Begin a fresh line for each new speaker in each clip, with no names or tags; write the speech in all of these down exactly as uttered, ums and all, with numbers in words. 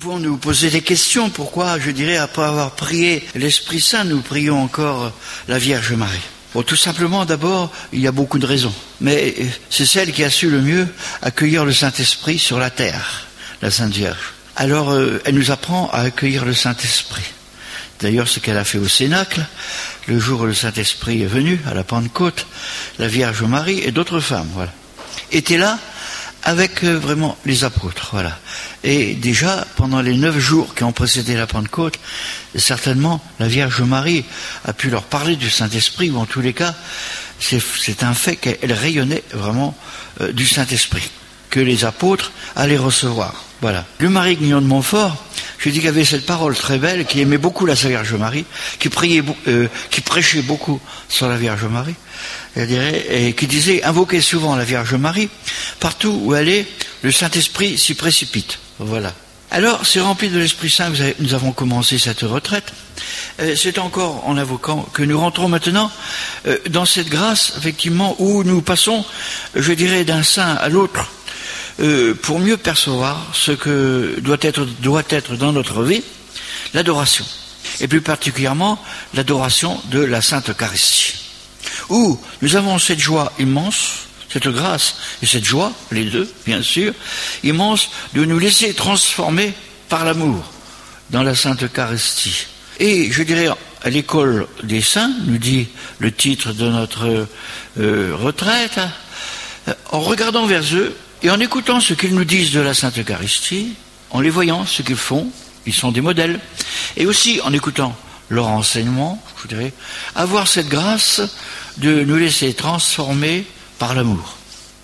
Pour nous poser des questions, pourquoi, je dirais, après avoir prié l'Esprit Saint, nous prions encore la Vierge Marie? Bon, tout simplement, d'abord, il y a beaucoup de raisons. Mais c'est celle qui a su le mieux accueillir le Saint-Esprit sur la terre, la Sainte Vierge. Alors, euh, elle nous apprend à accueillir le Saint-Esprit. D'ailleurs, ce qu'elle a fait au Cénacle, le jour où le Saint-Esprit est venu, à la Pentecôte, la Vierge Marie et d'autres femmes, voilà, étaient là avec euh, vraiment les apôtres, voilà. Et déjà, pendant les neuf jours qui ont précédé la Pentecôte, certainement, la Vierge Marie a pu leur parler du Saint-Esprit, ou en tous les cas, c'est, c'est un fait qu'elle rayonnait vraiment euh, du Saint-Esprit, que les apôtres allaient recevoir, voilà. Le Marie Guignon de Montfort, je dis qu'il y avait cette parole très belle, qui aimait beaucoup la Vierge Marie, qui priait, euh, qui prêchait beaucoup sur la Vierge Marie, je dirais, et qui disait, invoquez souvent la Vierge Marie, partout où elle est, le Saint-Esprit s'y précipite. Voilà. Alors, c'est rempli de l'Esprit Saint, nous avons commencé cette retraite. Euh, c'est encore en invoquant que nous rentrons maintenant euh, dans cette grâce, effectivement, où nous passons, je dirais, d'un saint à l'autre, euh, pour mieux percevoir ce que doit être, doit être dans notre vie, l'adoration. Et plus particulièrement, l'adoration de la Sainte Eucharistie. Où nous avons cette joie immense, cette grâce et cette joie, les deux, bien sûr, immense, de nous laisser transformer par l'amour dans la Sainte Eucharistie. Et je dirais, à l'école des saints, nous dit le titre de notre euh, retraite, euh, en regardant vers eux et en écoutant ce qu'ils nous disent de la Sainte Eucharistie, en les voyant, ce qu'ils font, ils sont des modèles, et aussi en écoutant leur enseignement, je dirais, avoir cette grâce de nous laisser transformer par l'amour.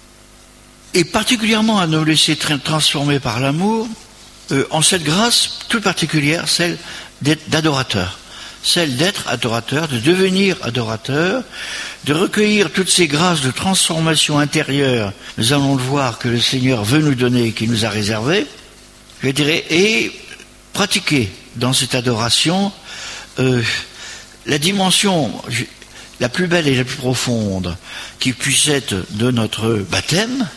Et particulièrement à nous laisser transformer par l'amour, euh, en cette grâce toute particulière, celle d'être d'adorateur, celle d'être adorateur, de devenir adorateur, de recueillir toutes ces grâces de transformation intérieure, nous allons le voir, que le Seigneur veut nous donner et qu'il nous a réservé, je dirais, et pratiquer dans cette adoration euh, la dimension la plus belle et la plus profonde qui puisse être de notre baptême,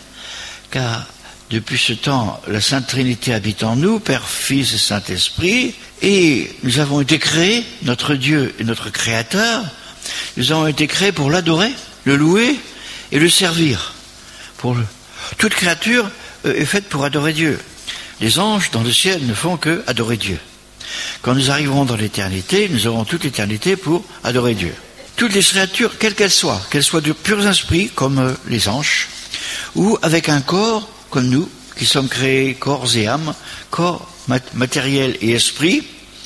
car depuis ce temps, la Sainte Trinité habite en nous, Père, Fils et Saint-Esprit, et nous avons été créés, notre Dieu et notre Créateur, nous avons été créés pour l'adorer, le louer et le servir. Pour le... Toute créature est faite pour adorer Dieu. Les anges dans le ciel ne font que adorer Dieu. Quand nous arriverons dans l'éternité, nous aurons toute l'éternité pour adorer Dieu. Toutes les créatures, quelles qu'elles soient, qu'elles soient de purs esprits, comme les anges, ou avec un corps, comme nous, qui sommes créés corps et âme, corps mat- matériel et esprit,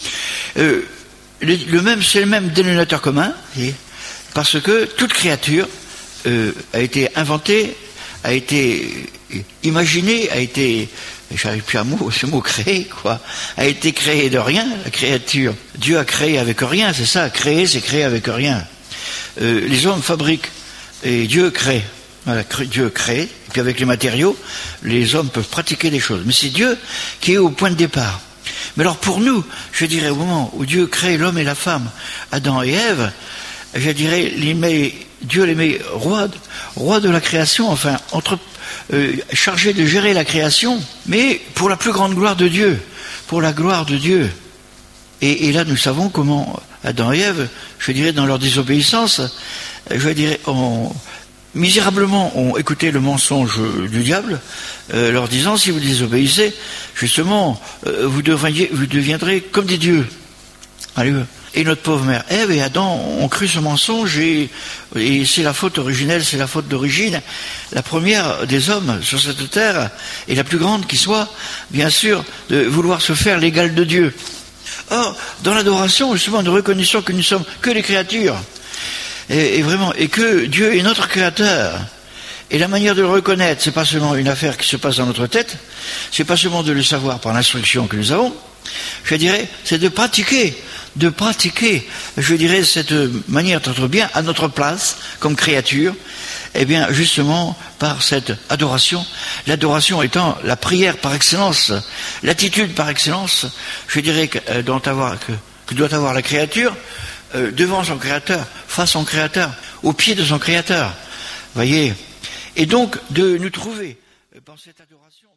euh, le, le même, c'est le même dénominateur commun, et, parce que toute créature euh, a été inventée, a été imaginée, a été, j'arrive plus à mot, ce mot créé, quoi, a été créée de rien, la créature. Dieu a créé avec rien, c'est ça, créer, c'est créer avec rien. Euh, les hommes fabriquent et Dieu crée. Voilà, Dieu crée, et puis avec les matériaux, les hommes peuvent pratiquer des choses. Mais c'est Dieu qui est au point de départ. Mais alors pour nous, je dirais au moment où Dieu crée l'homme et la femme, Adam et Ève, je dirais, les met, Dieu les met rois, rois de la création, enfin, entre, euh, chargés de gérer la création, mais pour la plus grande gloire de Dieu, pour la gloire de Dieu. Et, et là, nous savons comment Adam et Ève, je dirais, dans leur désobéissance, je dirais, ont misérablement ont écouté le mensonge du diable, euh, leur disant, si vous désobéissez, justement, euh, vous, devriez, vous deviendrez comme des dieux. Allez. Et notre pauvre mère Ève et Adam ont cru ce mensonge, et, et c'est la faute originelle, c'est la faute d'origine, la première des hommes sur cette terre, et la plus grande qui soit, bien sûr, de vouloir se faire l'égal de Dieu. Or, dans l'adoration, justement, nous reconnaissons que nous sommes que les créatures, et, et vraiment, et que Dieu est notre créateur. Et la manière de le reconnaître, c'est pas seulement une affaire qui se passe dans notre tête, c'est pas seulement de le savoir par l'instruction que nous avons, je dirais, c'est de pratiquer, de pratiquer, je dirais, cette manière d'être bien à notre place, comme créature, et bien, justement, par cette adoration, l'adoration étant la prière par excellence, l'attitude par excellence, je dirais, que, euh, doit avoir, que, que doit avoir la créature, euh, devant son créateur, face à son créateur, au pied de son créateur, voyez, et donc, de nous trouver, dans cette adoration,